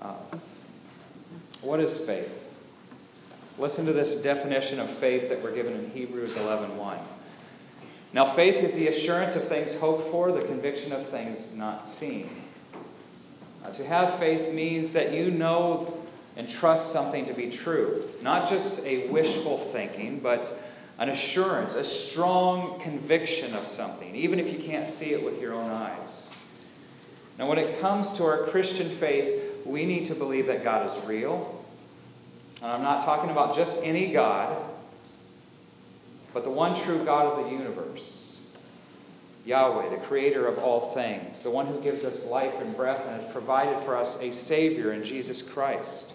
What is faith? Listen to this definition of faith that we're given in Hebrews 11:1. Now faith is the assurance of things hoped for, the conviction of things not seen. To have faith means that you know and trust something to be true. Not just a wishful thinking, but an assurance, a strong conviction of something, even if you can't see it with your own eyes. Now when it comes to our Christian faith, we need to believe that God is real. And I'm not talking about just any God, but the one true God of the universe. Yahweh, the creator of all things, the one who gives us life and breath and has provided for us a Savior in Jesus Christ.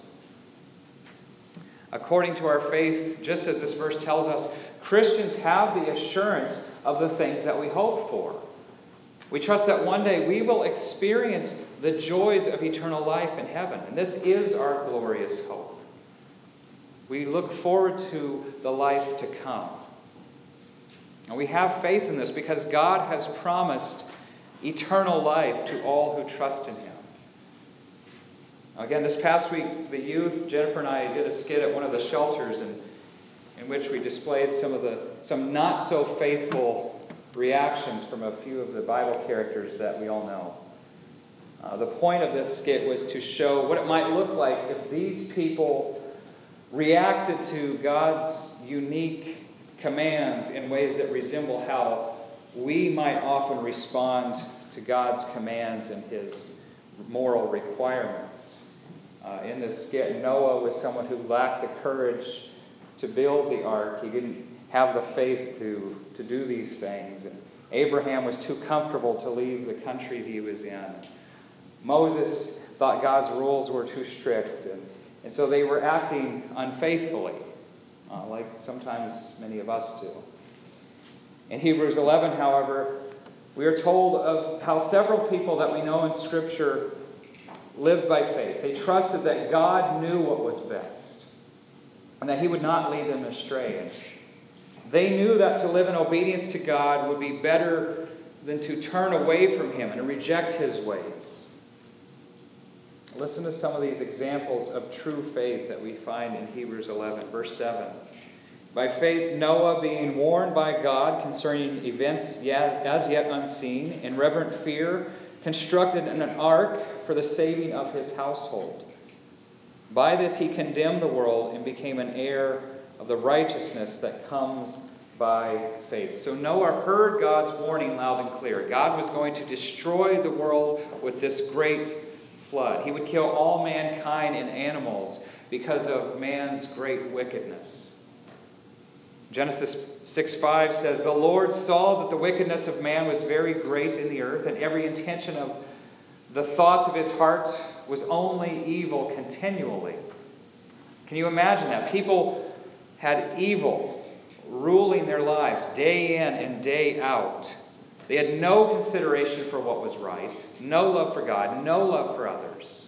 According to our faith, just as this verse tells us, Christians have the assurance of the things that we hope for. We trust that one day we will experience the joys of eternal life in heaven. And this is our glorious hope. We look forward to the life to come. And we have faith in this because God has promised eternal life to all who trust in Him. Now again, this past week, the youth, Jennifer and I, did a skit at one of the shelters in which we displayed some not so faithful reactions from a few of the Bible characters that we all know. The point of this skit was to show what it might look like if these people reacted to God's unique commands in ways that resemble how we might often respond to God's commands and His moral requirements. In this skit, Noah was someone who lacked the courage to build the ark. He didn't have the faith to do these things. And Abraham was too comfortable to leave the country he was in. Moses thought God's rules were too strict, and so they were acting unfaithfully, like sometimes many of us do. In Hebrews 11, however, we are told of how several people that we know in Scripture lived by faith. They trusted that God knew what was best and that He would not lead them astray. They knew that to live in obedience to God would be better than to turn away from Him and to reject His ways. Listen to some of these examples of true faith that we find in Hebrews 11, verse 7. By faith, Noah, being warned by God concerning events as yet unseen, in reverent fear, constructed an ark for the saving of his household. By this he condemned the world and became an heir of the righteousness that comes by faith. So Noah heard God's warning loud and clear. God was going to destroy the world with this great flood. He would kill all mankind and animals because of man's great wickedness. Genesis 6:5 says, "The Lord saw that the wickedness of man was very great in the earth, and every intention of the thoughts of his heart was only evil continually." Can you imagine that? People had evil ruling their lives day in and day out. They had no consideration for what was right, no love for God, no love for others.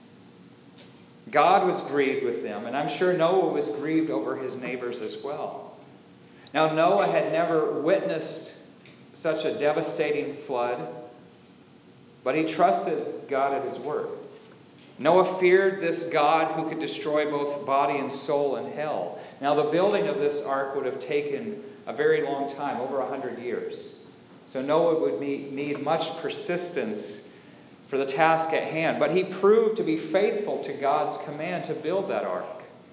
God was grieved with them, and I'm sure Noah was grieved over his neighbors as well. Now, Noah had never witnessed such a devastating flood, but he trusted God at His word. Noah feared this God who could destroy both body and soul in hell. Now, the building of this ark would have taken a very long time, over 100 years. So Noah would need much persistence for the task at hand. But he proved to be faithful to God's command to build that ark.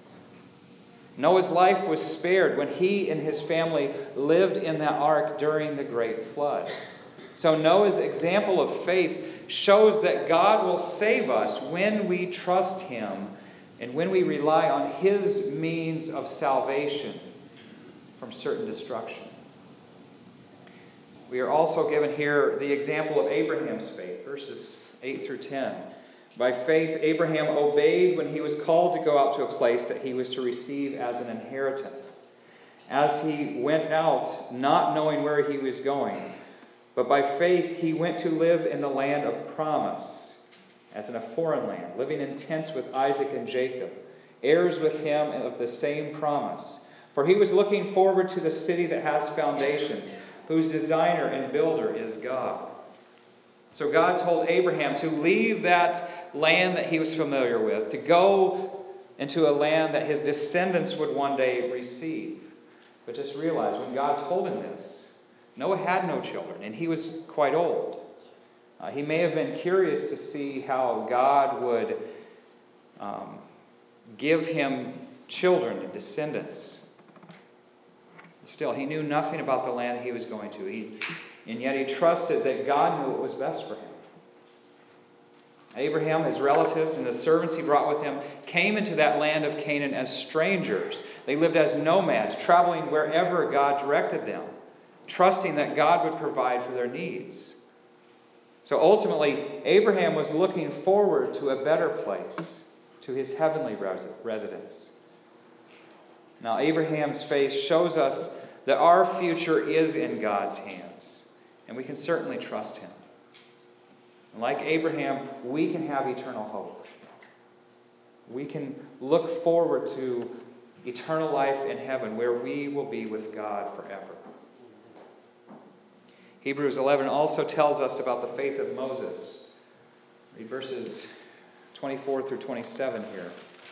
Noah's life was spared when he and his family lived in that ark during the great flood. So Noah's example of faith shows that God will save us when we trust Him and when we rely on His means of salvation from certain destruction. We are also given here the example of Abraham's faith, verses 8 through 10. By faith, Abraham obeyed when he was called to go out to a place that he was to receive as an inheritance. As he went out, not knowing where he was going, but by faith he went to live in the land of promise, as in a foreign land, living in tents with Isaac and Jacob, heirs with him of the same promise. For he was looking forward to the city that has foundations, whose designer and builder is God. So God told Abraham to leave that land that he was familiar with, to go into a land that his descendants would one day receive. But just realize, when God told him this, Noah had no children, and he was quite old. He may have been curious to see how God would give him children and descendants. Still, he knew nothing about the land he was going to. And yet he trusted that God knew what was best for him. Abraham, his relatives, and the servants he brought with him came into that land of Canaan as strangers. They lived as nomads, traveling wherever God directed them, trusting that God would provide for their needs. So ultimately, Abraham was looking forward to a better place, to his heavenly residence. Now, Abraham's faith shows us that our future is in God's hands, and we can certainly trust him. And like Abraham, we can have eternal hope. We can look forward to eternal life in heaven, where we will be with God forever. Hebrews 11 also tells us about the faith of Moses. Read verses 24 through 27 here.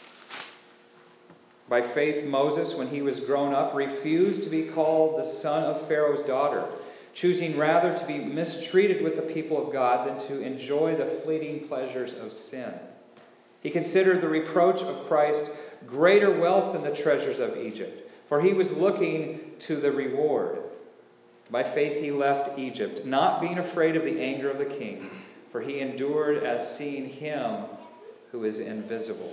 By faith, Moses, when he was grown up, refused to be called the son of Pharaoh's daughter, choosing rather to be mistreated with the people of God than to enjoy the fleeting pleasures of sin. He considered the reproach of Christ greater wealth than the treasures of Egypt, for he was looking to the reward. By faith he left Egypt, not being afraid of the anger of the king, for he endured as seeing him who is invisible.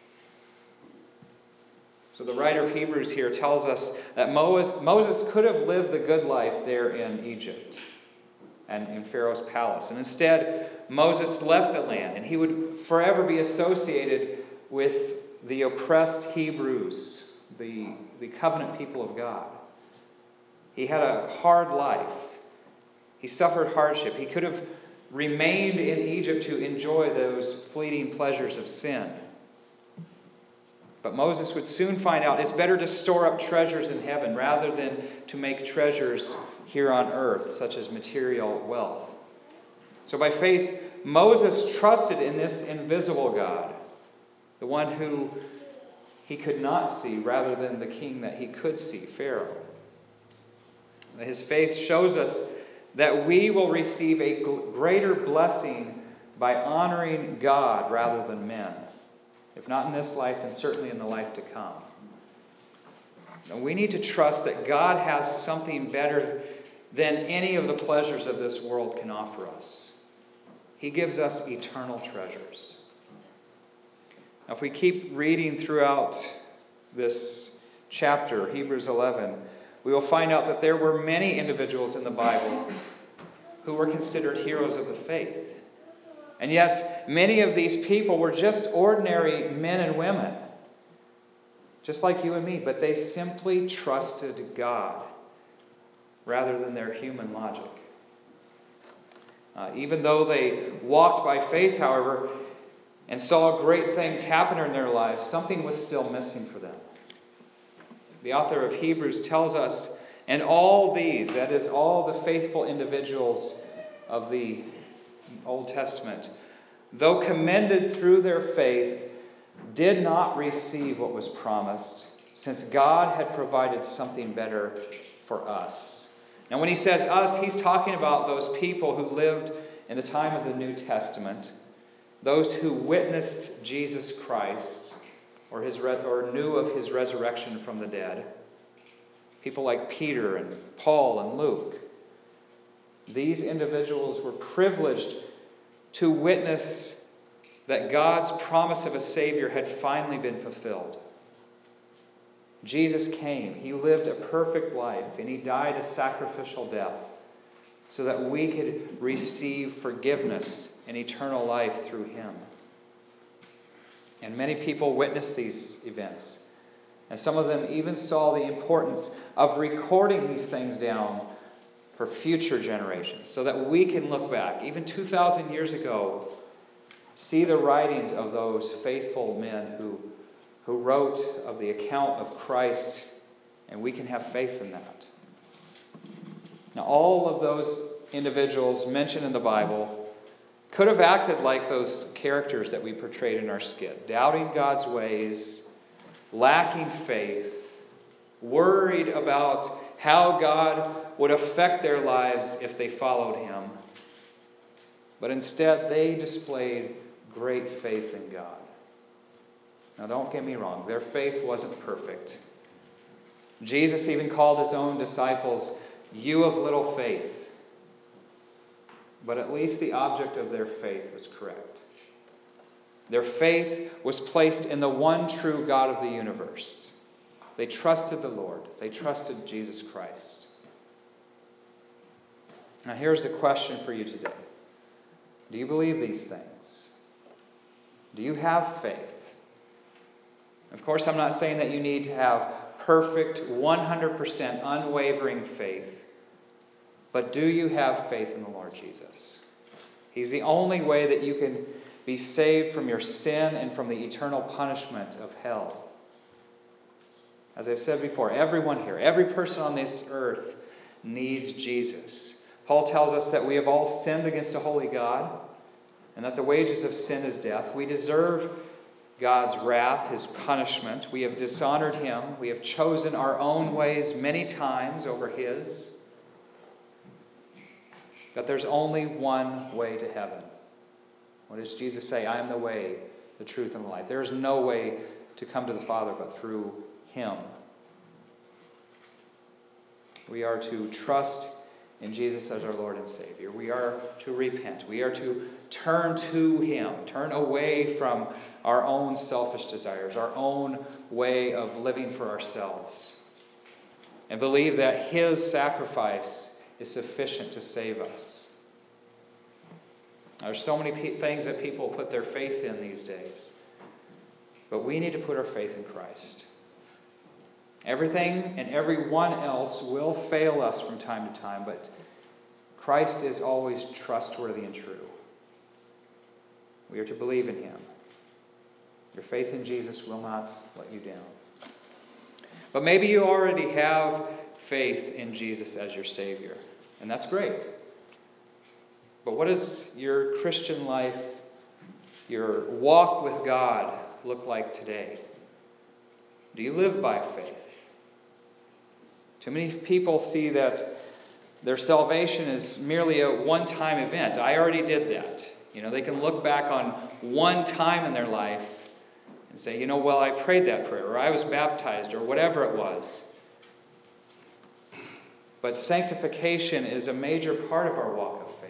So the writer of Hebrews here tells us that Moses could have lived the good life there in Egypt and in Pharaoh's palace. And instead, Moses left the land, and he would forever be associated with the oppressed Hebrews, the covenant people of God. He had a hard life. He suffered hardship. He could have remained in Egypt to enjoy those fleeting pleasures of sin. But Moses would soon find out it's better to store up treasures in heaven rather than to make treasures here on earth, such as material wealth. So by faith, Moses trusted in this invisible God, the one who he could not see, rather than the king that he could see, Pharaoh. His faith shows us that we will receive a greater blessing by honoring God rather than men. If not in this life, then certainly in the life to come. And we need to trust that God has something better than any of the pleasures of this world can offer us. He gives us eternal treasures. Now, if we keep reading throughout this chapter, Hebrews 11, we will find out that there were many individuals in the Bible who were considered heroes of the faith. And yet, many of these people were just ordinary men and women, just like you and me, but they simply trusted God rather than their human logic. Even though they walked by faith, however, and saw great things happen in their lives, something was still missing for them. The author of Hebrews tells us, and all these, that is, all the faithful individuals of the Old Testament, though commended through their faith, did not receive what was promised, since God had provided something better for us. Now, when he says us, he's talking about those people who lived in the time of the New Testament, those who witnessed Jesus Christ, or knew of his resurrection from the dead. People like Peter and Paul and Luke. These individuals were privileged to witness that God's promise of a Savior had finally been fulfilled. Jesus came. He lived a perfect life, and he died a sacrificial death so that we could receive forgiveness and eternal life through him. And many people witnessed these events. And some of them even saw the importance of recording these things down for future generations, so that we can look back, even 2,000 years ago, see the writings of those faithful men who wrote of the account of Christ, and we can have faith in that. Now, all of those individuals mentioned in the Bible could have acted like those characters that we portrayed in our skit, doubting God's ways, lacking faith, worried about how God would affect their lives if they followed him. But instead, they displayed great faith in God. Now, don't get me wrong, their faith wasn't perfect. Jesus even called his own disciples, "You of little faith." But at least the object of their faith was correct. Their faith was placed in the one true God of the universe. They trusted the Lord. They trusted Jesus Christ. Now here's the question for you today. Do you believe these things? Do you have faith? Of course, I'm not saying that you need to have perfect, 100% unwavering faith. But do you have faith in the Lord Jesus? He's the only way that you can be saved from your sin and from the eternal punishment of hell. As I've said before, everyone here, every person on this earth needs Jesus. Paul tells us that we have all sinned against a holy God and that the wages of sin is death. We deserve God's wrath, his punishment. We have dishonored him. We have chosen our own ways many times over his. That there's only one way to heaven. What does Jesus say? I am the way, the truth, and the life. There is no way to come to the Father but through him. We are to trust in Jesus as our Lord and Savior. We are to repent. We are to turn to him, turn away from our own selfish desires, our own way of living for ourselves, and believe that his sacrifice is sufficient to save us. There's so many things that people put their faith in these days. But we need to put our faith in Christ. Everything and everyone else will fail us from time to time, but Christ is always trustworthy and true. We are to believe in him. Your faith in Jesus will not let you down. But maybe you already have faith in Jesus as your Savior, and that's great. But what does your Christian life, your walk with God, look like today? Do you live by faith? Too many people see that their salvation is merely a one-time event. I already did that. They can look back on one time in their life and say, well, I prayed that prayer, or I was baptized, or whatever it was. But sanctification is a major part of our walk of faith.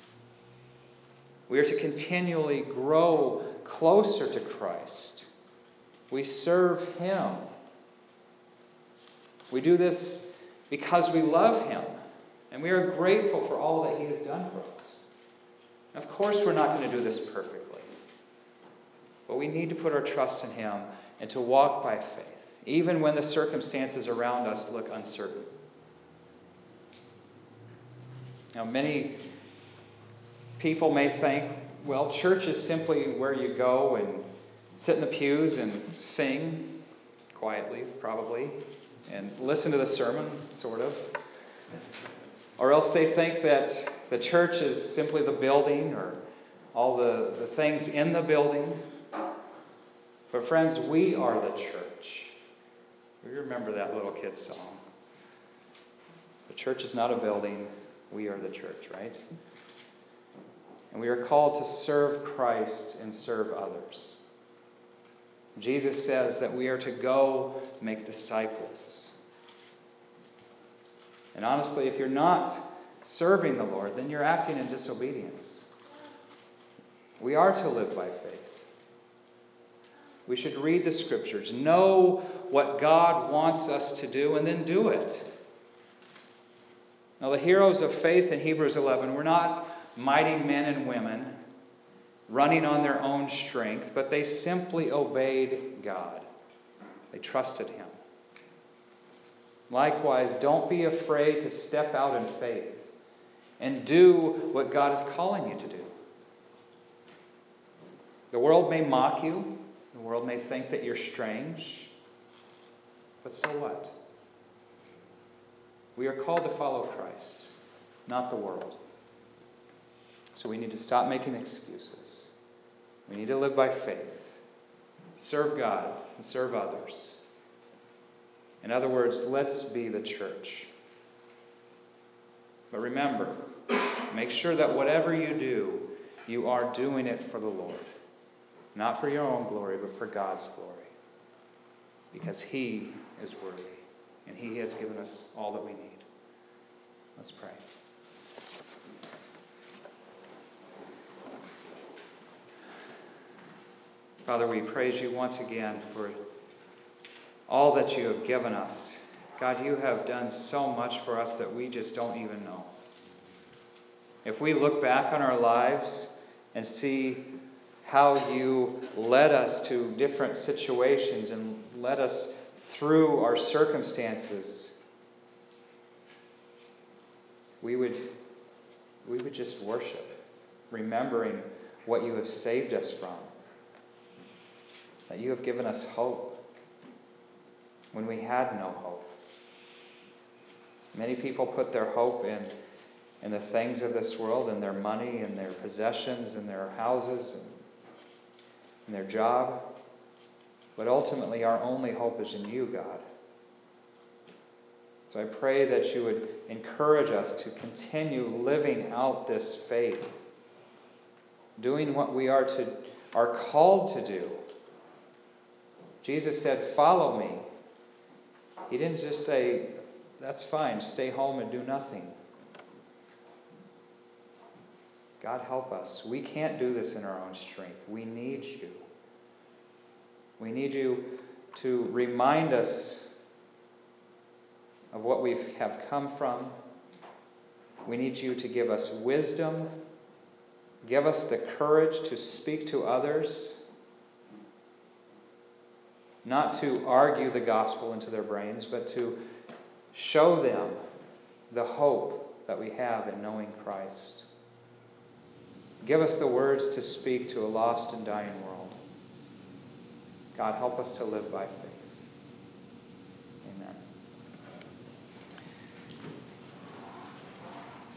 We are to continually grow closer to Christ. We serve him. We do this because we love him, and we are grateful for all that he has done for us. Of course, we're not going to do this perfectly, but we need to put our trust in him and to walk by faith, even when the circumstances around us look uncertain. Now, many people may think, well, church is simply where you go and sit in the pews and sing quietly, probably, and listen to the sermon, sort of. Or else they think that the church is simply the building or all the things in the building. But friends, we are the church. We remember that little kid's song. The church is not a building. We are the church, right? And we are called to serve Christ and serve others. Jesus says that we are to go make disciples. And honestly, if you're not serving the Lord, then you're acting in disobedience. We are to live by faith. We should read the Scriptures, know what God wants us to do, and then do it. Now, the heroes of faith in Hebrews 11 were not mighty men and women running on their own strength, but they simply obeyed God. They trusted him. Likewise, don't be afraid to step out in faith and do what God is calling you to do. The world may mock you. The world may think that you're strange. But so what? We are called to follow Christ, not the world. So we need to stop making excuses. We need to live by faith, serve God, and serve others. In other words, let's be the church. But remember, make sure that whatever you do, you are doing it for the Lord. Not for your own glory, but for God's glory. Because He is worthy, and He has given us all that we need. Let's pray. Father, we praise you once again for all that you have given us. God, you have done so much for us that we just don't even know. If we look back on our lives and see how you led us to different situations and led us through our circumstances, we would just worship, remembering what you have saved us from. That you have given us hope when we had no hope. Many people put their hope in the things of this world, in their money, and their possessions, and their houses, and their job. But ultimately, our only hope is in you, God. So I pray that you would encourage us to continue living out this faith, doing what we are called to do. Jesus said, "Follow me." He didn't just say, "That's fine, stay home and do nothing." God, help us. We can't do this in our own strength. We need you. We need you to remind us of what we have come from. We need you to give us wisdom. Give us the courage to speak to others. Not to argue the gospel into their brains, but to show them the hope that we have in knowing Christ. Give us the words to speak to a lost and dying world. God, help us to live by faith. Amen.